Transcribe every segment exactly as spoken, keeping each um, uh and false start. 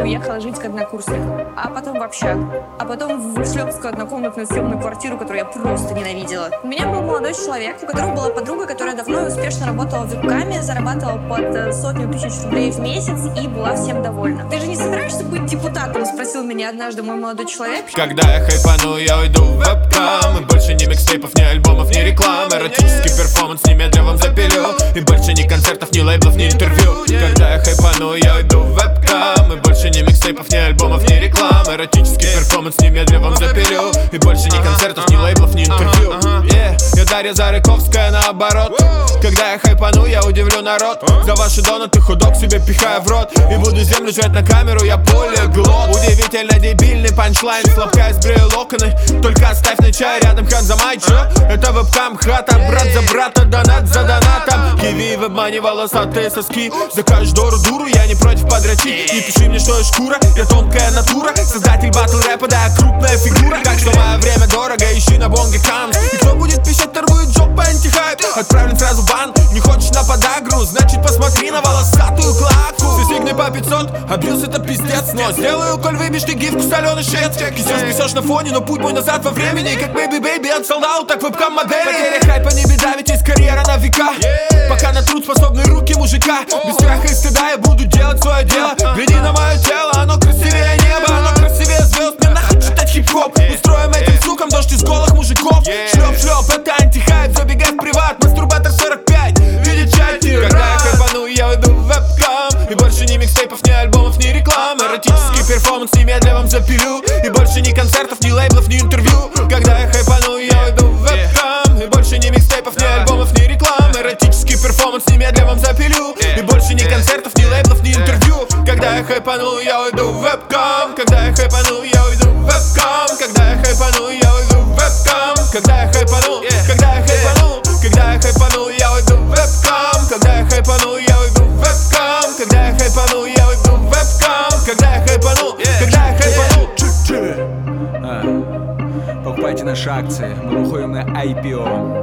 уехала жить к однокурсникам, а потом в общагу, а потом в шлепскую однокомнатную съемную квартиру, которую я просто ненавидела. У меня был молодой человек, у которого была подруга, которая давно и успешно работала в вебкаме, зарабатывала под сотню тысяч рублей в месяц и была всем довольна. Ты же не собираешься быть депутатом? Спросил меня однажды мой молодой человек. Когда я хайпану, я уйду в вебкам. И больше ни микстейпов, ни альбомов, ни рекламы. Эротический перформанс немедленно вам запилю. И больше ни концертов, ни лейблов, ни интервью. Когда я хайпану, я уйду в вебкам. И больше ни микстейпов, ни альбомов, ни рекламы. Эротический перформанс немедленно вам запилю. И больше ни концертов, ни лейблов, ни интервью. yeah. Я Дарья Зарыковская наоборот. Когда я хайпану, я удивлю народ. За ваши донаты ходок себе пихаю в рот. И буду землю жать на камеру, я полиглот. Удивительно дебильный панчлайн, слабка сбрею локоны. Только оставь на чай рядом, хан за май, чё? Это вебкам хата, брат за брата, донат за донатом. Киви в обмане волосатые соски. Закажешь дору дуру, я не против подрочить. Не пиши мне, что я шкура, я тонкая натура. Создатель батл рэпа, да, я крупная фигура. Так что мое время дорого, ищи на бонге камс. И кто будет пищать, торгует жопа антихайп. Отправлен сразу в бан, не хочешь на подагру, значит посмотри на волосатую клаку. Все сигны по пятьсот, абьюз это пиздец. Но сделаю, коль выбьешь ты гифку соленый шец. Кисешь, писешь на фоне, но путь мой назад во времени. Как baby baby от солдат, так вебкам модели. Потеря хайпа не беда, ведь есть карьера на века. Пока на труд способны руки мужика. Без страха и стыда я буду делать свое дело. Гляди на мое тело, оно красивее неба, оно красивее звезд. Мне нахуй читать хип-хоп. Устроим этим сукам дождь из голых мужиков. Шлеп-шлеп, это антихайп, забегай в приват. Мастурбатор сорок пять, видит чати. Когда я хайпану, я уйду в вебкам. И больше ни микстейпов, ни альбомов, ни рекламы. Эротический перформанс немедленно вам запилю. И больше ни концертов, ни лейблов, ни интервью. Когда я хайпану, я уйду в вебкам. И больше ни микстейпов, ни альбомов, ни рекламы. Эротический перформанс немедленно вам запилю. И больше ни концертов, ни лейблов, ни интервью. Когда я хайпану, я уйду в вебкам. Когда я хайпану, я уйду в вебкам. Когда я хайпану, я уйду в вебкам. Когда я хайпану, когда я хайпану, когда я хайпану, я уйду в вебкам. Когда я хайпану, я уйду в вебкам. Когда я хайпану, я уйду в вебкам. Когда я хайпану, когда я хайпану. Покупайте наши акции, мы выходим на ай пи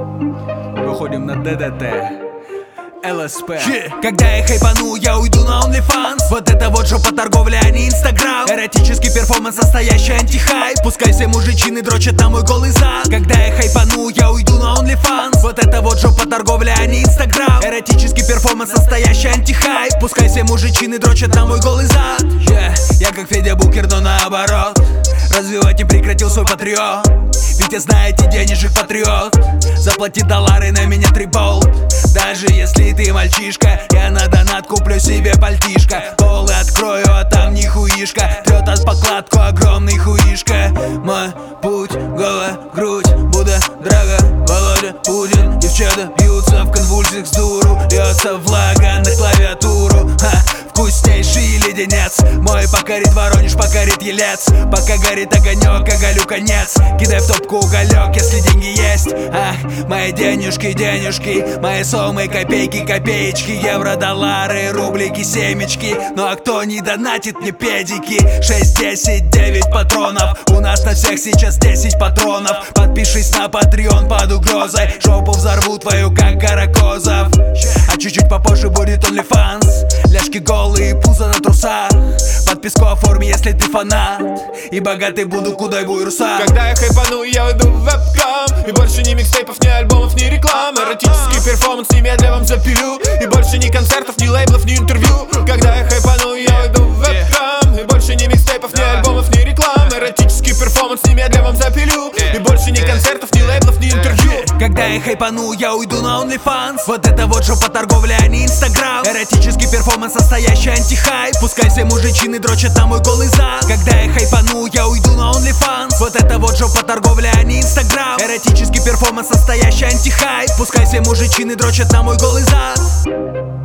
о, выходим на ди ди ти, эл эс пи. yeah. Когда я хайпану, я уйду на OnlyFans. Вот это вот жопа торговля, а не Инстаграм. Эротический перформанс, настоящий антихайп. Пускай все мужичины дрочат на мой голый зад. Когда я хайпану, я уйду на OnlyFans. Вот это вот жопа торговля, а не Инстаграм. Эротический перформанс, настоящий антихайп. Пускай все мужичины дрочат на мой голый зад. yeah. Я как Федя Букер, но наоборот. Развивать не прекратил свой патриот. Ведь я, знаете, денежек патриот. Заплати доллары, на меня три болт. Даже если ты мальчишка, я на донат куплю себе пальтишко. Полы открою, а там нихуишка. Трет от покладку огромный хуишка. Мой путь, голая грудь, Будда, Драга, Володя, Путин. Девчата бьются в конвульсиях с дуру. Льется влага на клавиатуру. Ха, вкуснейший леденец. Мой покорит Воронеж, покорит Елец. Пока горит огонек, оголю конец. Кидай в топку уголек, если деньги есть. Ах, мои денежки, денежки. Мои сомы, копейки, копеечки. Евро, доллары, рублики, семечки. Ну а кто не донатит мне педики? Шесть, десять, девять патронов. У нас на всех сейчас десять патронов. Подпишись на Patreon под угрозой. Жопу взорву твою, как Каракозов. А чуть-чуть попозже будет OnlyFans. Ляжки голые, пузо на трусах. Подписку оформи, если ты фанат. И богатый буду, куда буй руса. Когда я хайпану, я уйду в вебкам. И больше ни микстейпов, ни альбомов, ни рекламы. Эротический перформанс немедленно вам запилю. И больше ни концертов, ни лейблов, ни интервью. Когда я хайпану, я уйду в вебкам. И больше ни микстейпов, ни альбомов, ни рекламы. Эротический перформанс немедленно вам запилю. И больше ни концертов, ни лейблов, ни интервью. Когда я хайпану, я уйду на OnlyFans. Вот это вот жопа торговля, а не Инстаграм. Эротический перформанс, настоящий антихайп. Пускай все мужичины дрочат на мой голый зад. Когда я хайпану, я уйду на OnlyFans. Вот это вот жопа торговля, а не Инстаграм. Эротический перформанс, настоящий антихайп. Пускай все мужичины дрочат на мой голый зад.